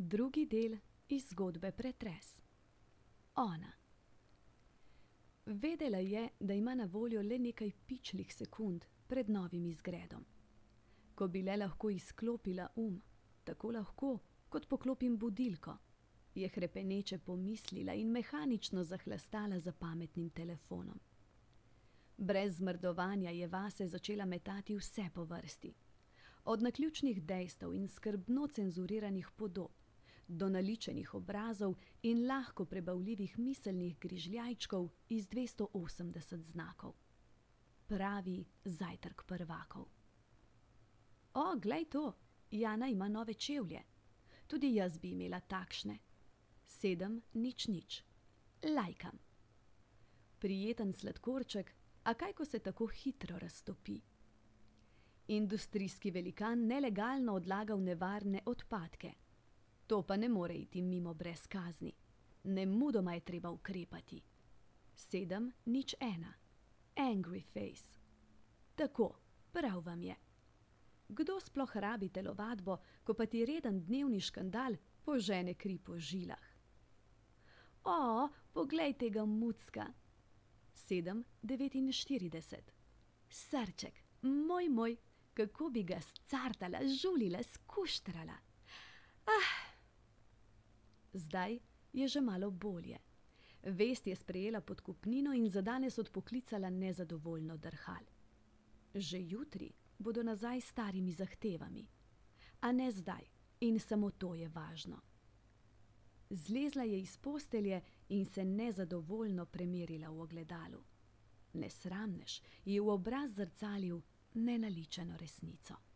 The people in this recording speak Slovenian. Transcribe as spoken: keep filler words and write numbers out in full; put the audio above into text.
Drugi del iz zgodbe Pretres. Ona. Vedela je, da ima na voljo le nekaj pičlih sekund pred novim izgredom. Ko bi le lahko izklopila um, tako lahko, kot poklopim budilko, je hrepeneče pomislila in mehanično zahlastala za pametnim telefonom. Brez zmrdovanja je vase začela metati vse po vrsti. Od naključnih dejstev in skrbno cenzuriranih podob, do naličenih obrazov in lahko prebavljivih miselnih grižljajčkov iz dvesto osemdeset znakov. Pravi zajtrk prvakov. O, glej to, Jana ima nove čevlje. Tudi jaz bi imela takšne. Sedem, nič, nič. Lajkam. Prijeten sladkorček, a kaj, ko se tako hitro raztopi. Industrijski velikan nelegalno odlagal nevarne odpadke. To pa ne more iti mimo brez kazni. Nemudoma je treba ukrepati. Sedem, nič, ena. Angry face. Tako, prav vam je. Kdo sploh rabi telovadbo, ko pa ti reden dnevni škandal požene kri po žilah? O, poglejte ga mucka. Sedem, devetinštirideset. Srček, moj, moj, kako bi ga scartala, žulila, skuštrala. Ah! Zdaj je že malo bolje. Vest je sprejela podkupnino in za danes odpoklicala nezadovoljno drhal. Že jutri bodo nazaj s starimi zahtevami. A ne zdaj, in samo to je važno. Zlezla je iz postelje in se nezadovoljno premerila v ogledalu. Nesramnež je v obraz zrcalil nenaličeno resnico.